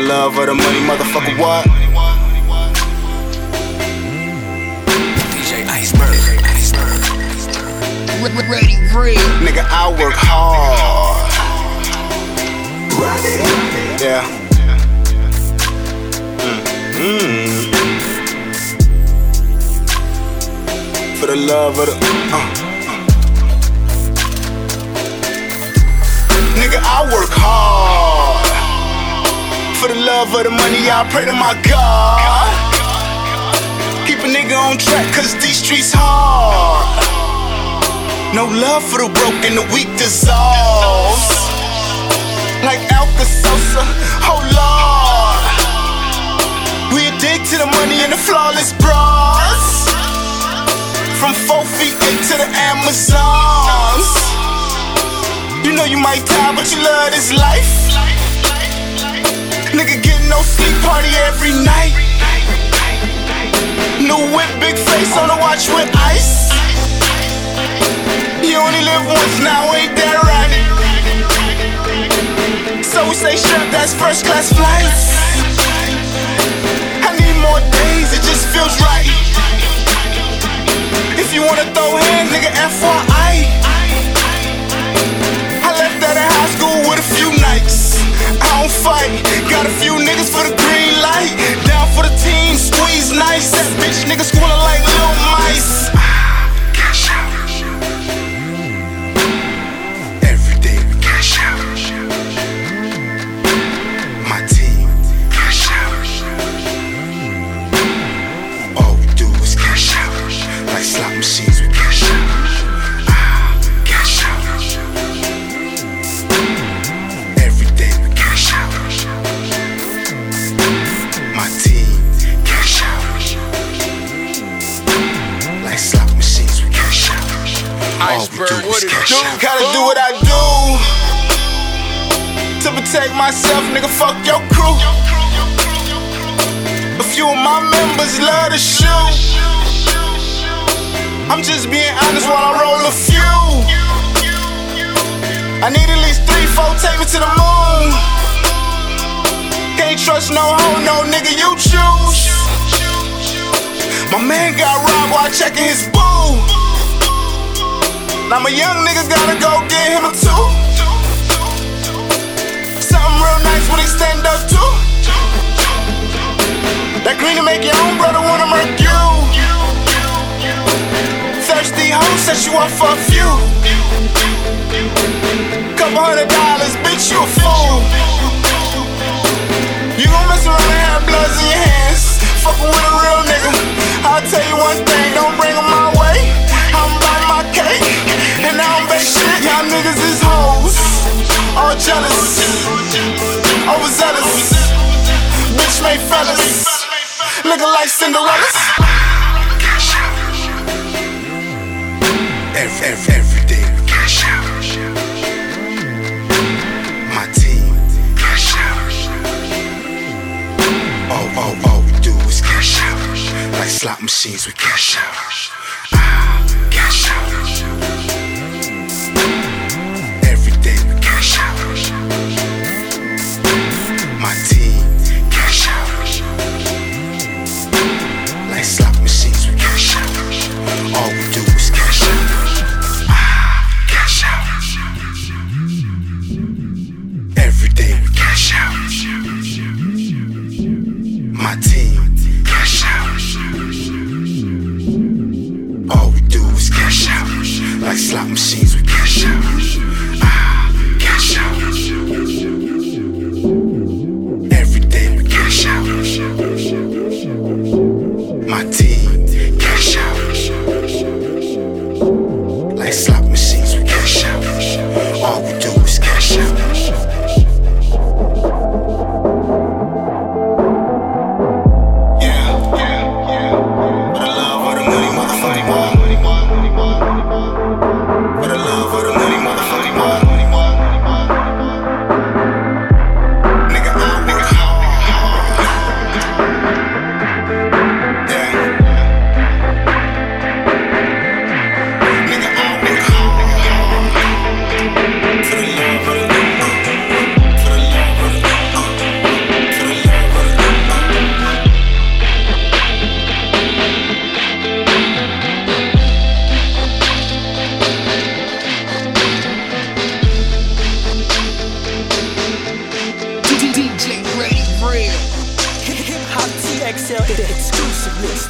love of the money, motherfucker, what? DJ Iceberg. Ready, real. Nigga, I work hard. Yeah. For the love of the Nigga, I work hard. For the love of the money, I pray to my God. Keep a nigga on track, cause these streets hard. No love for the broke and the weak dissolves. Like Alka-Seltzer, oh Lord. We addict to the money and the flawless bras. From 4 feet 8 to the Amazons. You know you might die, but you love this life. Nigga get no sleep, party every night. New whip, big face on the watch with ice. You only live once now, ain't that right? So we say shut, that's first class flights. I need more days, it just feels right. If you wanna throw hands, nigga, FYI. I left out of high school with a few nights. I don't fight, got a few niggas for the green light. Down for the team, squeeze nice. That bitch nigga schooling like little mice. Cash out. Every day we cash out. My team, cash out. All we do is cash out. Like slot machines, we cash out. Cash out. Every day we cash out. My team, cash out. Like slot machines, we cash out. All we do is cash out. Gotta do what I do to protect myself, nigga, fuck your crew. A few of my members love to shoot. I'm just being honest while I roll a few. I need at least 3, 4, take me to the moon. Can't trust no hoe, no nigga, you choose. My man got robbed while checking his boo. Now my young nigga gotta go get him a 2. Something real nice when they stand up to. That green to make your own brother wanna murk you. Thirsty hoe said she want for a few. Couple $100, bitch, you a fool. You gon' mess around and have bloods in your hands. Fuckin' with a real nigga. I'll tell you one thing, don't bring them my way. I'm by my cake, and I don't bake shit. Y'all niggas is hoes, all jealous, overzealous. Bitch made fellas, looking like Cinderella's. Cash out. Every day we cash out. My team, cash out. All we do is cash out. Like slot machines, we cash out. Cash out. Every day we cash out. My team, cash out. Like slot machines, we cash out. All we do is cash out. Cash out. Every day we cash out. My team, cash out. All we do is cash out. Like slot machines, we cash out. Cash out. Every day we cash out. My team, cash out. Like slot machines, we cash out. All we do is cash out. sell the exclusive list.